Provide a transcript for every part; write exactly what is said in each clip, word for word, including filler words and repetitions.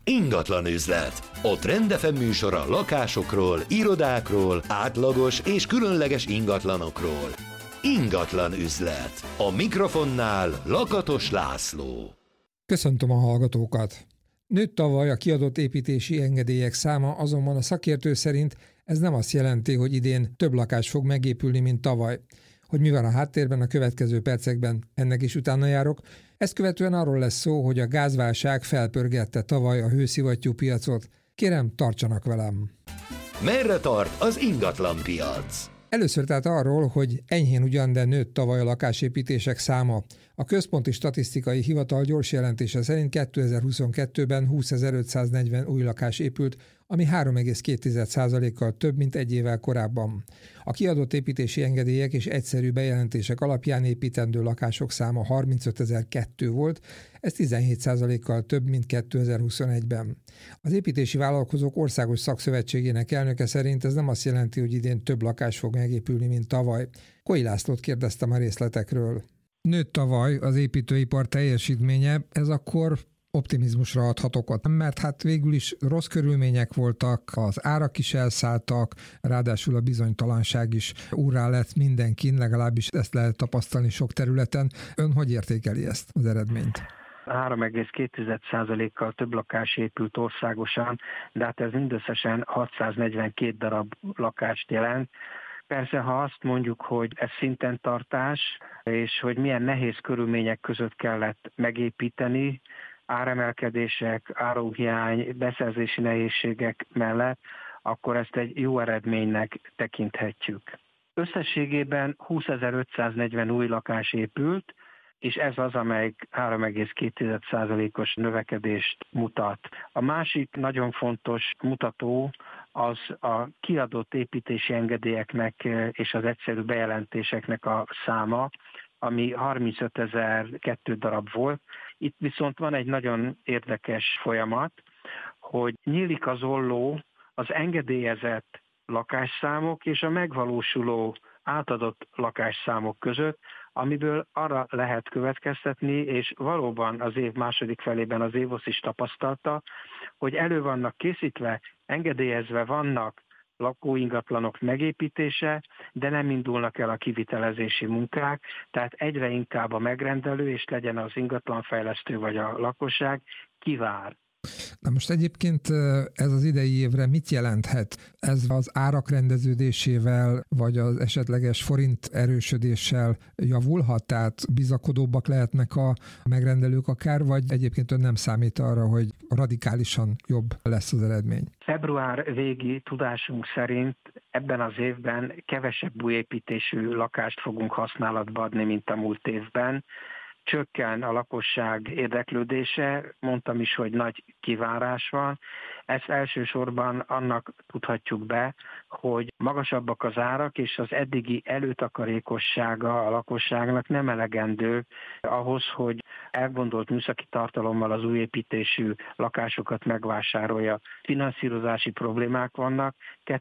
Ingatlan üzlet. A Trend ef em műsora lakásokról, irodákról, átlagos és különleges ingatlanokról. Ingatlan üzlet. A mikrofonnál Lakatos László. Köszöntöm a hallgatókat! Nőtt tavaly a kiadott építési engedélyek száma, azonban a szakértő szerint ez nem azt jelenti, hogy idén több lakás fog megépülni, mint tavaly. Hogy mi van a háttérben, a következő percekben ennek is utána járok. Ezt követően arról lesz szó, hogy a gázválság felpörgette tavaly a hőszivattyú piacot. Kérem, tartsanak velem! Merre tart az ingatlan piac? Először tehát arról, hogy enyhén ugyan, de nőtt tavaly a lakásépítések száma. A Központi Statisztikai Hivatal gyors jelentése szerint kétezer-huszonkettőben húszezer-ötszáznegyven új lakás épült, ami három egész két százalékkal több, mint egy évvel korábban. A kiadott építési engedélyek és egyszerű bejelentések alapján építendő lakások száma harmincötezer-kettő volt, ez tizenhét százalékkal több, mint kétezer-huszonegyben. Az Építési Vállalkozók Országos Szakszövetségének elnöke szerint ez nem azt jelenti, hogy idén több lakás fog megépülni, mint tavaly. Koi Lászlót kérdeztem a részletekről. Nőtt tavaly az építőipar teljesítménye, ez akkor optimizmusra adhat okot, mert hát végül is rossz körülmények voltak, az árak is elszálltak, ráadásul a bizonytalanság is úrrá lett mindenkin, legalábbis ezt lehet tapasztalni sok területen. Ön hogy értékeli ezt az eredményt? három egész két százalékkal több lakás épült országosan, de hát ez mindösszesen hatszáznegyvenkét darab lakást jelent. Persze, ha azt mondjuk, hogy ez szinten tartás, és hogy milyen nehéz körülmények között kellett megépíteni, áremelkedések, áruhiány, beszerzési nehézségek mellett, akkor ezt egy jó eredménynek tekinthetjük. Összességében húszezer-ötszáznegyven új lakás épült, és ez az, amelyik három egész két százalékos növekedést mutat. A másik nagyon fontos mutató az a kiadott építési engedélyeknek és az egyszerű bejelentéseknek a száma, ami harmincötezer-kettő darab volt. Itt viszont van egy nagyon érdekes folyamat, hogy nyílik az olló az engedélyezett lakásszámok és a megvalósuló átadott lakásszámok között, amiből arra lehet következtetni, és valóban az év második felében az évosz is tapasztalta, hogy elő vannak készítve, engedélyezve vannak lakóingatlanok megépítése, de nem indulnak el a kivitelezési munkák, tehát egyre inkább a megrendelő, és legyen az ingatlanfejlesztő vagy a lakosság, kivár. Na most egyébként ez az idei évre mit jelenthet? Ez az árak rendeződésével, vagy az esetleges forint erősödéssel javulhat? Tehát bizakodóbbak lehetnek a megrendelők akár, vagy egyébként ön nem számít arra, hogy radikálisan jobb lesz az eredmény? Február végi tudásunk szerint ebben az évben kevesebb új építésű lakást fogunk használatba adni, mint a múlt évben. Csökken a lakosság érdeklődése, mondtam is, hogy nagy kivárás van. Ezt elsősorban annak tudhatjuk be, hogy magasabbak az árak, és az eddigi előtakarékossága a lakosságnak nem elegendő ahhoz, hogy elgondolt műszaki tartalommal az új építésű lakásokat megvásárolja. Finanszírozási problémák vannak.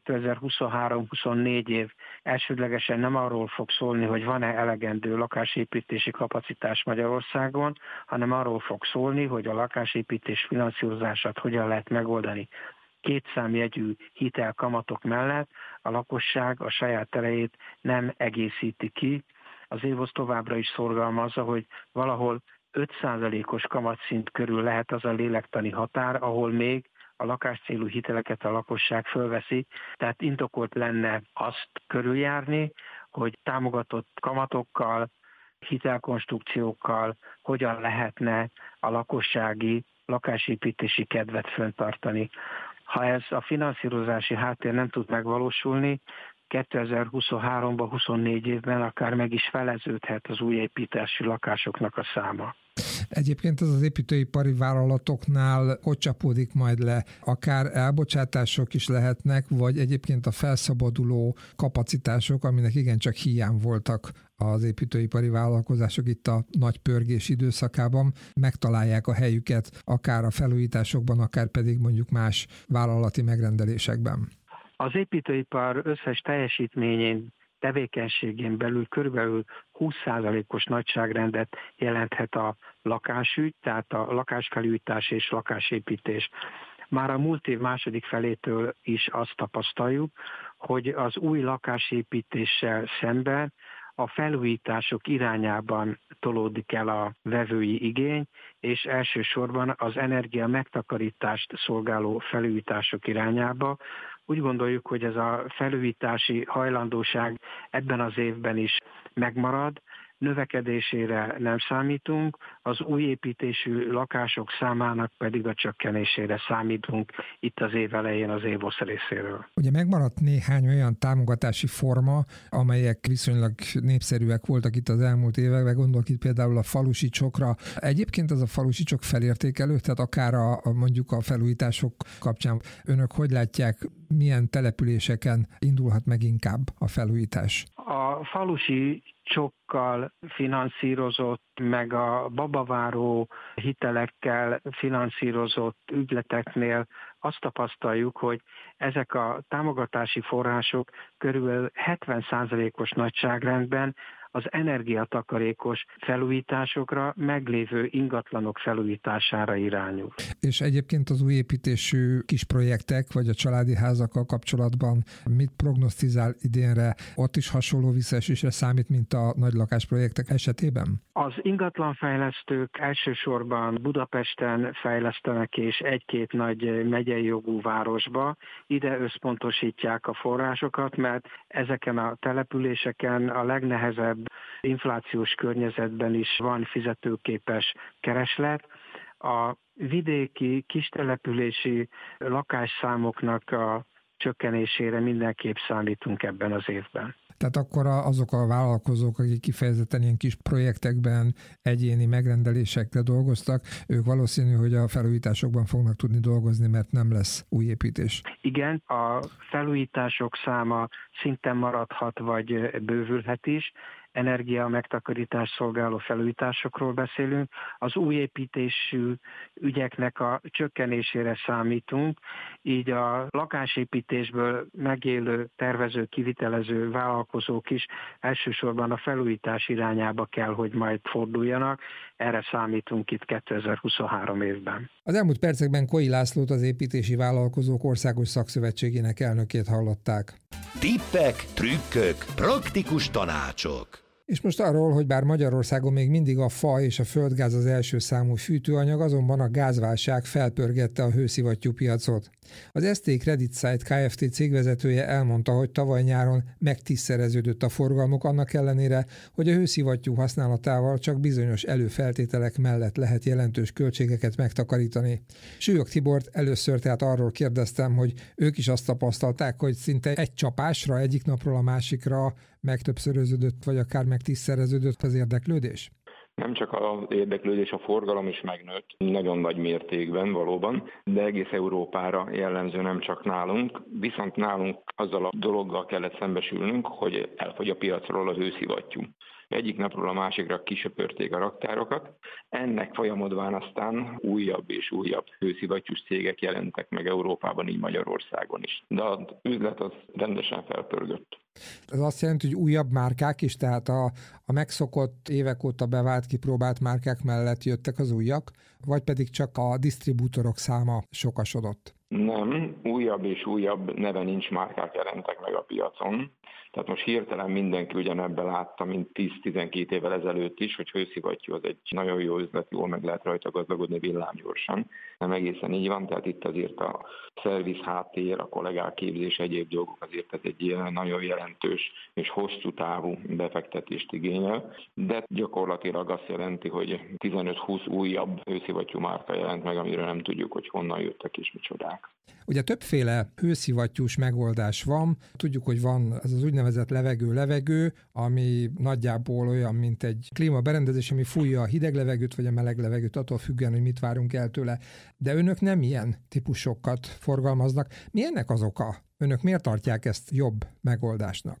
kétezer-huszonhárom-huszonnégy év elsődlegesen nem arról fog szólni, hogy van-e elegendő lakásépítési kapacitás Magyarországon, hanem arról fog szólni, hogy a lakásépítés finanszírozását hogyan lehet megoldani. Két számjegyű hitelkamatok mellett a lakosság a saját erejét nem egészíti ki. Az évosz továbbra is szorgalmazza, hogy valahol öt százalékos kamatszint körül lehet az a lélektani határ, ahol még a lakáscélú hiteleket a lakosság fölveszi, tehát indokolt lenne azt körüljárni, hogy támogatott kamatokkal, hitelkonstrukciókkal hogyan lehetne a lakossági lakásépítési kedvet fenntartani. Ha ez a finanszírozási háttér nem tud megvalósulni, kétezer-huszonháromban, huszonnégy évben akár meg is feleződhet az új építésű lakásoknak a száma. Egyébként ez az építőipari vállalatoknál hogy csapódik majd le? Akár elbocsátások is lehetnek, vagy egyébként a felszabaduló kapacitások, aminek igencsak hiány voltak az építőipari vállalkozások itt a nagy pörgés időszakában, megtalálják a helyüket akár a felújításokban, akár pedig mondjuk más vállalati megrendelésekben. Az építőipar összes teljesítményén tevékenységén belül körülbelül húsz százalékos nagyságrendet jelenthet a lakásügy, tehát a lakásfelújítás és lakásépítés. Már a múlt év második felétől is azt tapasztaljuk, hogy az új lakásépítéssel szemben a felújítások irányában tolódik el a vevői igény, és elsősorban az energia megtakarítást szolgáló felújítások irányába. Úgy gondoljuk, hogy ez a felújítási hajlandóság ebben az évben is megmarad, növekedésére nem számítunk, az új építésű lakások számának pedig a csökkenésére számítunk itt az év elején az évosz részéről. Ugye megmaradt néhány olyan támogatási forma, amelyek viszonylag népszerűek voltak itt az elmúlt években, gondolok itt például a falusi csokra. Egyébként az a falusi csok felértékelő, tehát akár a, mondjuk a felújítások kapcsán önök hogy látják, milyen településeken indulhat meg inkább a felújítás? A falusi csokkal finanszírozott, meg a babaváró hitelekkel finanszírozott ügyleteknél azt tapasztaljuk, hogy ezek a támogatási források körülbelül hetven százalékos nagyságrendben az energiatakarékos felújításokra, meglévő ingatlanok felújítására irányul. És egyébként az új építésű kis projektek, vagy a családi házakkal kapcsolatban mit prognosztizál idénre? Ott is hasonló visszaesésre számít, mint a nagy lakásprojektek esetében? Az ingatlanfejlesztők elsősorban Budapesten fejlesztenek, és egy-két nagy megyei jogú városba. Ide összpontosítják a forrásokat, mert ezeken a településeken a legnehezebb inflációs környezetben is van fizetőképes kereslet. A vidéki, kistelepülési lakásszámoknak a csökkenésére mindenképp számítunk ebben az évben. Tehát akkor azok a vállalkozók, akik kifejezetten ilyen kis projektekben, egyéni megrendelésekre dolgoztak, ők valószínű, hogy a felújításokban fognak tudni dolgozni, mert nem lesz új építés. Igen, a felújítások száma szinten maradhat, vagy bővülhet is. Energia megtakarítás szolgáló felújításokról beszélünk. Az új építésű ügyeknek a csökkenésére számítunk, így a lakásépítésből megélő, tervező, kivitelező vállalkozók is elsősorban a felújítás irányába kell, hogy majd forduljanak. Erre számítunk itt kétezer-huszonhárom évben. Az elmúlt percekben Koi Lászlót, az Építési Vállalkozók Országos Szakszövetségének elnökét hallották. Tippek, trükkök, praktikus tanácsok. És most arról, hogy bár Magyarországon még mindig a fa és a földgáz az első számú fűtőanyag, azonban a gázválság felpörgette a hőszivattyú piacot. Az es té Credit Site Kft. Cégvezetője elmondta, hogy tavaly nyáron megtízszereződött a forgalmuk, annak ellenére, hogy a hőszivattyú használatával csak bizonyos előfeltételek mellett lehet jelentős költségeket megtakarítani. Súlyog Tibort először tehát arról kérdeztem, hogy ők is azt tapasztalták, hogy szinte egy csapásra, egyik napról a másikra megtöbbszöröződött, vagy akár megtízszereződött az érdeklődés? Nem csak az érdeklődés, a forgalom is megnőtt, nagyon nagy mértékben valóban, de egész Európára jellemző, nem csak nálunk. Viszont nálunk azzal a dologgal kellett szembesülnünk, hogy elfogy a piacról a hőszivattyú. Egyik napról a másikra kisöpörték a raktárokat. Ennek folyamodván aztán újabb és újabb hőszivattyús cégek jelentek meg Európában, így Magyarországon is. De az üzlet az rendesen felpörgött. Ez azt jelenti, hogy újabb márkák is, tehát a, a megszokott, évek óta bevált, kipróbált márkák mellett jöttek az újak, vagy pedig csak a disztribútorok száma sokasodott? Nem, újabb és újabb neve nincs márkák jelentek meg a piacon. Tehát most hirtelen mindenki ugyanebben látta, mint tíz-tizenkét évvel ezelőtt is, hogy hőszivattyú az egy nagyon jó üzlet, jól meg lehet rajta gazdagodni villámgyorsan. Nem egészen így van, tehát itt azért a szerviz háttér, a kollégák képzés, egyéb dolgok azért ez egy ilyen nagyon jelentős és hosszú távú befektetést igényel, de gyakorlatilag azt jelenti, hogy tizenöt-húsz újabb hőszivattyú márka jelent meg, amiről nem tudjuk, hogy honnan jöttek és micsodák. Ugye többféle hőszivattyús megoldás van. Tudjuk, hogy van ez az úgynevezett levegő-levegő, ami nagyjából olyan, mint egy klímaberendezés, ami fújja a hideg levegőt vagy a meleg levegőt, attól függően, hogy mit várunk el tőle. De önök nem ilyen típusokat forgalmaznak. Mi ennek az oka? Önök miért tartják ezt jobb megoldásnak?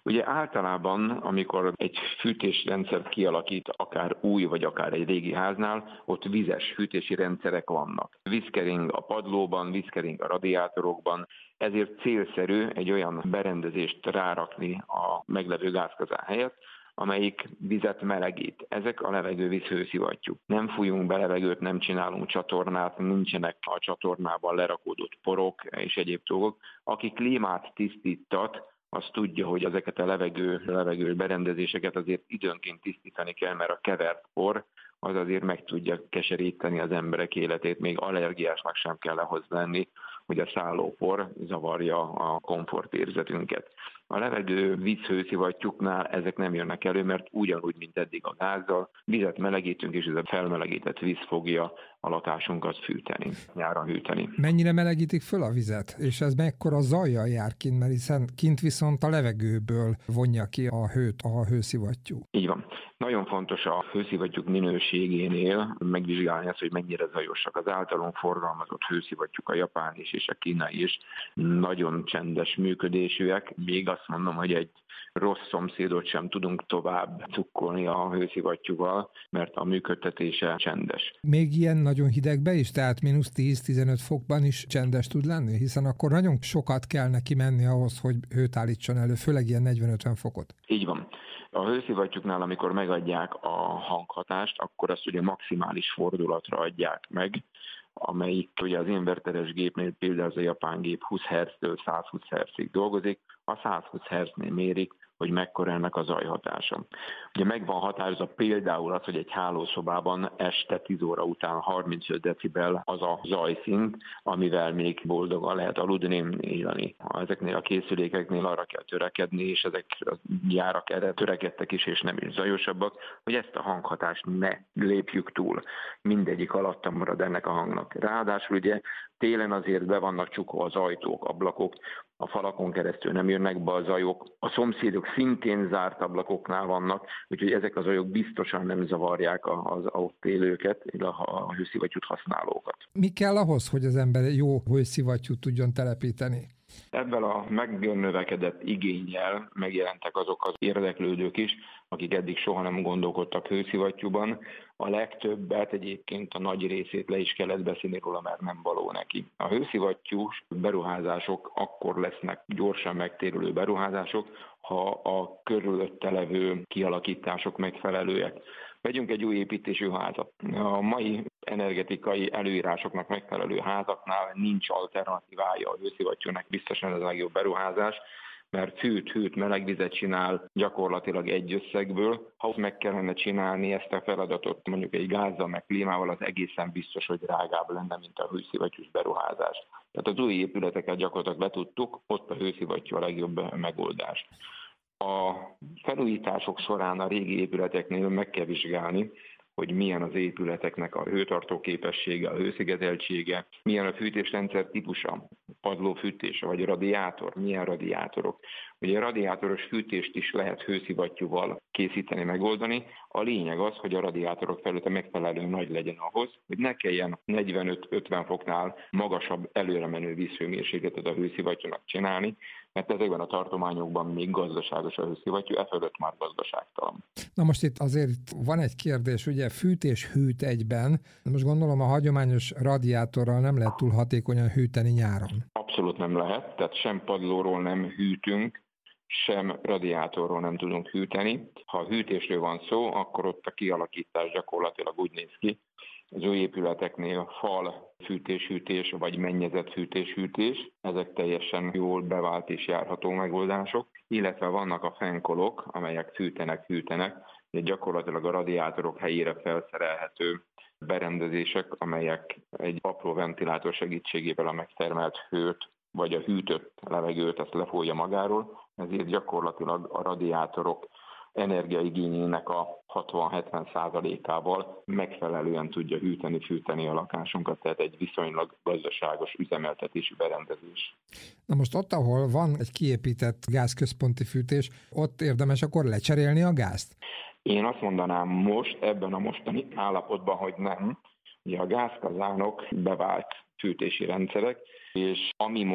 Ugye általában, amikor egy fűtésrendszert kialakít, akár új, vagy akár egy régi háznál, ott vizes fűtési rendszerek vannak. Vízkering a padlóban, vízkering a radiátorokban, ezért célszerű egy olyan berendezést rárakni a meglevő gázkazán helyett, amelyik vizet melegít. Ezek a levegő vízhőszivattyúk. Nem fújunk be levegőt, nem csinálunk csatornát, nincsenek a csatornában lerakódott porok és egyéb dolgok. Aki klímát tisztítat, az tudja, hogy ezeket a levegő, levegő berendezéseket azért időnként tisztítani kell, mert a kevert por az azért meg tudja keseríteni az emberek életét, még allergiásnak sem kell ahhoz lenni, hogy a szállópor zavarja a komfortérzetünket. A levegő vízhőszivattyúknál ezek nem jönnek elő, mert ugyanúgy, mint eddig a gázzal, vizet melegítünk, és ez a felmelegített víz fogja a lakásunkat fűteni, nyáron hűteni. Mennyire melegítik föl a vizet? És ez mekkora zajjal jár kint, mert hiszen kint viszont a levegőből vonja ki a hőt a hőszivattyú. Így van. Nagyon fontos a hőszivattyúk minőségénél megvizsgálni azt, hogy mennyire zajosak. Az általunk forgalmazott hőszivattyúk, a japán is és a kínai is nagyon csendes működésűek. Még azt mondom, hogy egy rossz szomszédot sem tudunk tovább cukkolni a hőszivattyúval, mert a működtetése csendes. Még ilyen nagyon hidegbe is, tehát mínusz tíz-tizenöt fokban is csendes tud lenni, hiszen akkor nagyon sokat kell neki menni ahhoz, hogy hőt állítson elő, főleg ilyen negyven-ötven fokot. Így van. A hőszivattyúknál, amikor megadják a hanghatást, akkor azt ugye maximális fordulatra adják meg, amelyik ugye az inverteres gépnél, például az a japán gép húsz hertztől százhúsz hertzig dolgozik, a százhúsz hertznél mérik, hogy mekkora ennek a zajhatása. Ugye meg van határozva például az, hogy egy hálószobában este tíz óra után harmincöt decibel az a zajszint, amivel még boldogan lehet aludni, élni. Ezeknél a készülékeknél arra kell törekedni, és ezek a gyárak erre törekedtek is, és nem is zajosabbak, hogy ezt a hanghatást ne lépjük túl. Mindegyik alatta marad ennek a hangnak. Ráadásul ugye télen azért be vannak csukva az ajtók, ablakok, a falakon keresztül nem jönnek be a zajok. A szomszédok szintén zárt ablakoknál vannak, úgyhogy ezek az zajok biztosan nem zavarják az ott élőket, a hőszivattyút használókat. Mi kell ahhoz, hogy az ember jó hőszivattyút tudjon telepíteni? Ebben a megnövekedett igénnyel megjelentek azok az érdeklődők is, akik eddig soha nem gondolkodtak hőszivattyúban. A legtöbbet egyébként a nagy részét le is kellett beszélni róla, mert nem való neki. A hőszivattyús beruházások akkor lesznek gyorsan megtérülő beruházások, ha a körülötte levő kialakítások megfelelőek. Vegyünk egy új építésű házat. A mai energetikai előírásoknak megfelelő házaknál nincs alternatívája a hőszivattyúnak, biztosan ez a legjobb beruházás, mert fűt, hűt, melegvizet csinál gyakorlatilag egy összegből. Ha meg kellene csinálni ezt a feladatot mondjuk egy gázzal, meg klímával, az egészen biztos, hogy drágább lenne, mint a hőszivattyús beruházás. Tehát az új épületeket gyakorlatilag letudtuk, ott a hőszivattyú a legjobb megoldás. A felújítások során a régi épületeknél meg kell vizsgálni, hogy milyen az épületeknek a hőtartó képessége, a hőszigeteltsége, milyen a fűtésrendszer típusa, padlófűtés vagy radiátor, milyen radiátorok. Ugye a radiátoros fűtést is lehet hőszivattyúval készíteni, megoldani. A lényeg az, hogy a radiátorok felülete megfelelően nagy legyen ahhoz, hogy ne kelljen negyvenöt-ötven foknál magasabb előremenő vízhőmérsékletet a hőszivattyúnak csinálni, mert ezekben a tartományokban még gazdaságos a hőszivattyú, e fölött már gazdaságtalan. Na most itt azért van egy kérdés, ugye fűtés hűt egyben, most gondolom a hagyományos radiátorral nem lehet túl hatékonyan hűteni nyáron. Abszolút nem lehet, tehát sem padlóról nem hűtünk, sem radiátorról nem tudunk hűteni. Ha a hűtésről van szó, akkor ott a kialakítás gyakorlatilag úgy néz ki, az új épületeknél fal fűtés-hűtés vagy mennyezet fűtés-hűtés, ezek teljesen jól bevált és járható megoldások, illetve vannak a fenkolok, amelyek fűtenek-hűtenek, de gyakorlatilag a radiátorok helyére felszerelhető berendezések, amelyek egy apró ventilátor segítségével a megtermelt hőt vagy a hűtött levegőt ezt lefolyja magáról, ezért gyakorlatilag a radiátorok energiaigényének a hatvan-hetven százalékával megfelelően tudja hűteni, fűteni a lakásunkat, tehát egy viszonylag gazdaságos üzemeltetési berendezés. Na most ott, ahol van egy kiépített gázközponti fűtés, ott érdemes akkor lecserélni a gázt? Én azt mondanám most, ebben a mostani állapotban, hogy nem. Ugye a gázkazánok bevált fűtési rendszerek, és ami most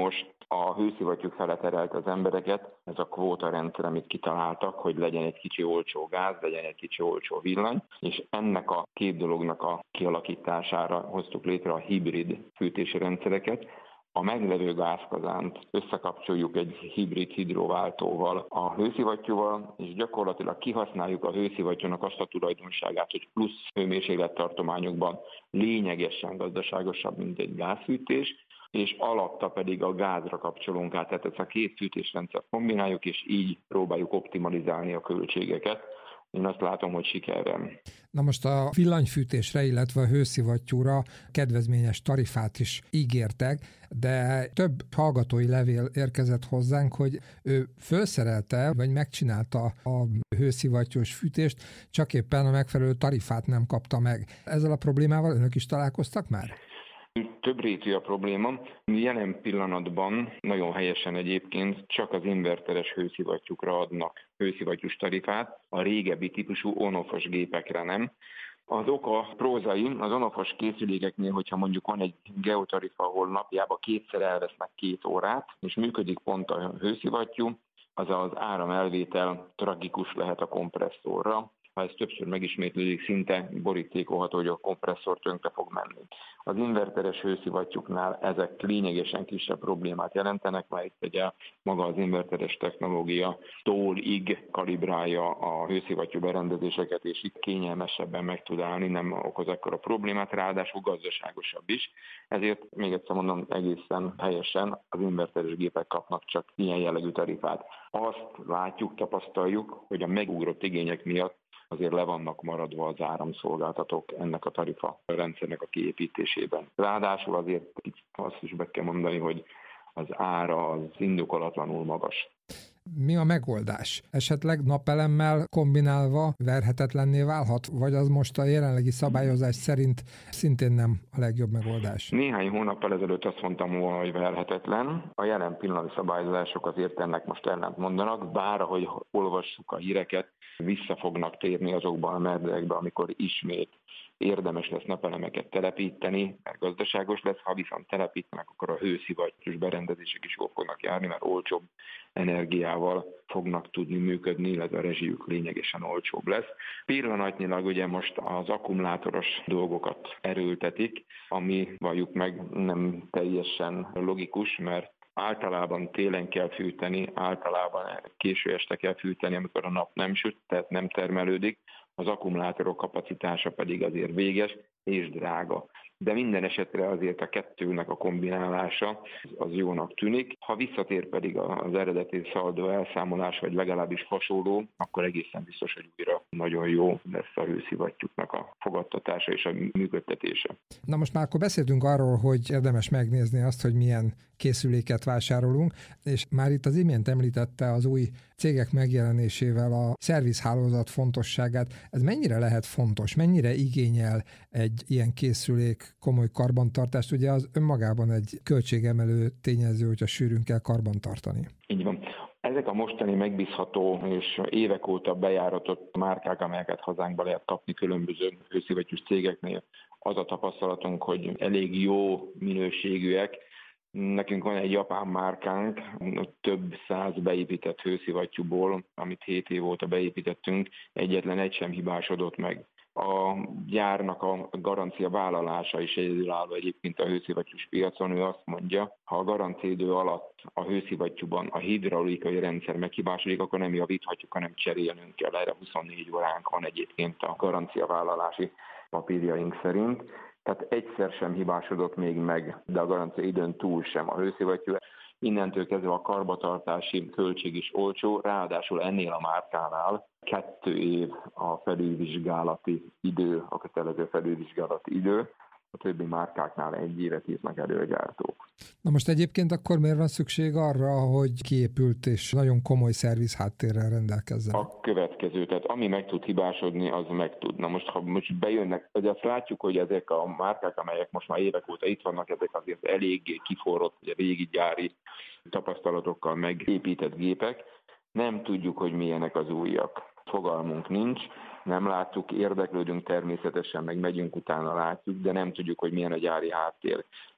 a hőszivattyúk fele terelte az embereket, ez a kvóta rendszer, amit kitaláltak, hogy legyen egy kicsi olcsó gáz, legyen egy kicsi olcsó villany, és ennek a két dolognak a kialakítására hoztuk létre a hibrid fűtési rendszereket. A meglevő gázkazánt összekapcsoljuk egy hibrid hidrováltóval, a hőszivattyúval, és gyakorlatilag kihasználjuk a hőszivattyúnak azt a tulajdonságát, hogy plusz hőmérséklettartományokban lényegesen gazdaságosabb, mint egy gázfűtés, és alatta pedig a gázra kapcsolunk át, tehát ezt a két fűtésrendszert kombináljuk, és így próbáljuk optimalizálni a költségeket. Én azt látom, hogy sikerrel. Na most a villanyfűtésre, illetve a hőszivattyúra kedvezményes tarifát is ígértek, de több hallgatói levél érkezett hozzánk, hogy ő felszerelte, vagy megcsinálta a hőszivattyús fűtést, csak éppen a megfelelő tarifát nem kapta meg. Ezzel a problémával önök is találkoztak már? Több rétű a probléma. Jelen pillanatban nagyon helyesen egyébként csak az inverteres hőszivattyúkra adnak hőszivattyús tarifát, a régebbi típusú on-off-os gépekre nem. Az oka prózai, az on-off-os készülékeknél, hogyha mondjuk van egy geotarifa, ahol napjában kétszer elvesznek két órát, és működik pont a hőszivattyú, az az áramelvétel tragikus lehet a kompresszorra. Ha ez többször megismétlődik, szinte borítékolható, hogy a kompresszor tönkre fog menni. Az inverteres hőszivattyúknál ezek lényegesen kisebb problémát jelentenek, mert itt ugye maga az inverteres technológia tólig kalibrálja a hőszivattyú berendezéseket, és itt kényelmesebben meg tud állni, nem okoz ekkora problémát, ráadásul gazdaságosabb is. Ezért még egyszer mondom, egészen helyesen az inverteres gépek kapnak csak ilyen jellegű tarifát. Azt látjuk, tapasztaljuk, hogy a megugrott igények miatt azért le vannak maradva az áramszolgáltatók ennek a tarifa rendszernek a kiépítésében. Ráadásul azért azt is be kell mondani, hogy az ára az indokolatlanul magas. Mi a megoldás? Esetleg napelemmel kombinálva verhetetlenné válhat, vagy az most a jelenlegi szabályozás szerint szintén nem a legjobb megoldás? Néhány hónappal ezelőtt azt mondtam volna, hogy verhetetlen. A jelen pillanati szabályozások azért ennek most ellent mondanak, bár ahogy olvassuk a híreket, vissza fognak térni azokban a mederekbe, amikor ismét érdemes lesz napelemeket telepíteni, mert gazdaságos lesz, ha viszont telepítenek, akkor a hőszivattyús berendezések is jól fognak járni, mert olcsóbb energiával fognak tudni működni, illetve a rezsijük lényegesen olcsóbb lesz. Pillanatnyilag ugye most az akkumulátoros dolgokat erőltetik, ami valljuk meg nem teljesen logikus, mert általában télen kell fűteni, általában késő este kell fűteni, amikor a nap nem süt, tehát nem termelődik, az akkumulátorok kapacitása pedig azért véges és drága. De minden esetre azért a kettőnek a kombinálása az jónak tűnik. Ha visszatér pedig az eredeti szaldó elszámolás, vagy legalábbis hasonló, akkor egészen biztos, hogy újra nagyon jó lesz a hőszivattyúknak a fogadtatása és a működtetése. Na most már akkor beszéltünk arról, hogy érdemes megnézni azt, hogy milyen készüléket vásárolunk, és már itt az imént említette az új cégek megjelenésével a szervizhálózat fontosságát. Ez mennyire lehet fontos, mennyire igényel egy ilyen készülék komoly karbantartást? Ugye az önmagában egy költségemelő tényező, hogyha sűrűn kell karbantartani. Így van. Ezek a mostani megbízható és évek óta bejáratott márkák, amelyeket hazánkba lehet kapni különböző hőszivattyús cégeknél, az a tapasztalatunk, hogy elég jó minőségűek. Nekünk van egy japán márkánk, több száz beépített hőszivattyúból, amit hét év óta beépítettünk, egyetlen egy sem hibásodott meg. A gyárnak a garancia vállalása is egyedülálló egyébként a hőszivattyús piacon. Ő azt mondja, ha a garanciaidő alatt a hőszivattyúban a hidraulikai rendszer meghibásodik, akkor nem javíthatjuk, hanem cserélnünk kell. Erre huszonnégy óránk van egyébként a garanciavállalási papírjaink szerint. Tehát egyszer sem hibásodott még meg, de a garancia időn túl sem a hőszivattyú. Innentől kezdve a karbantartási költség is olcsó, ráadásul ennél a márkánál kettő év a felülvizsgálati idő, a kötelező felülvizsgálati idő, a többi márkáknál egy évet írnak elő a gyártók. Na most egyébként akkor miért van szükség arra, hogy kiépült és nagyon komoly szerviz háttérrel rendelkezzen? A következő, tehát ami meg tud hibásodni, az meg tud. Na most, ha most bejönnek, ugye azt látjuk, hogy ezek a márkák, amelyek most már évek óta itt vannak, ezek azért eléggé kiforrott, ugye régi gyári tapasztalatokkal megépített gépek. Nem tudjuk, hogy milyenek az újak. Fogalmunk nincs, nem láttuk, érdeklődünk természetesen, meg megyünk utána, látjuk, de nem tudjuk, hogy milyen a gyári háttér.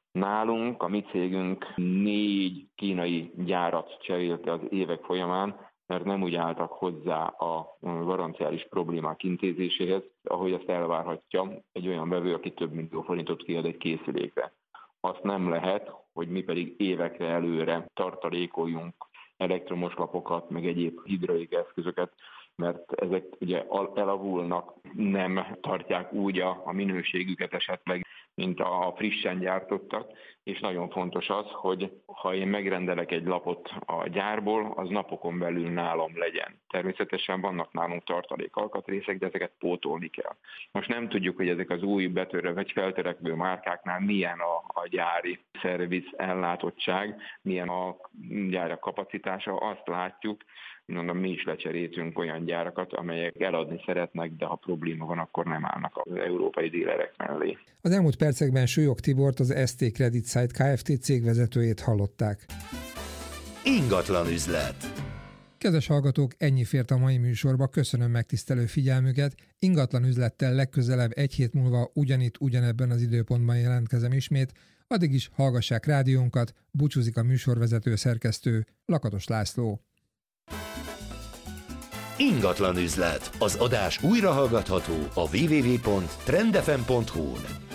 Nálunk, a mi cégünk négy kínai gyárat cserélte az évek folyamán, mert nem úgy álltak hozzá a garanciális problémák intézéséhez, ahogy azt elvárhatja egy olyan vevő, aki több millió forintot kiad egy készülékre. Azt nem lehet, hogy mi pedig évekre előre tartalékoljunk elektromos lapokat, meg egyéb hidraulik eszközöket, mert ezek ugye elavulnak, nem tartják úgy a, a minőségüket esetleg, mint a frissen gyártottak, és nagyon fontos az, hogy ha én megrendelek egy lapot a gyárból, az napokon belül nálam legyen. Természetesen vannak nálunk tartalék alkatrészek, de ezeket pótolni kell. Most nem tudjuk, hogy ezek az új betörő vagy feltörekvő márkáknál milyen a, a gyári szerviz ellátottság, milyen a gyárak kapacitása, azt látjuk. Mondom, mi is lecseréltünk olyan gyárakat, amelyek eladni szeretnek, de ha probléma van, akkor nem állnak az európai dílerek mellé. Az elmúlt percekben Súlyog Tibort, az es té Credit Site Kft. Cégvezetőjét hallották. Ingatlan üzlet. Kedves hallgatók, ennyi fért a mai műsorba, köszönöm megtisztelő figyelmüket. Ingatlan üzlettel legközelebb egy hét múlva ugyanitt, ugyanebben az időpontban jelentkezem ismét. Addig is hallgassák rádiónkat, búcsúzik a műsorvezető szerkesztő Lakatos László. Ingatlan üzlet. Az adás újra hallgatható a double-u double-u double-u pont trend f m pont h u-n.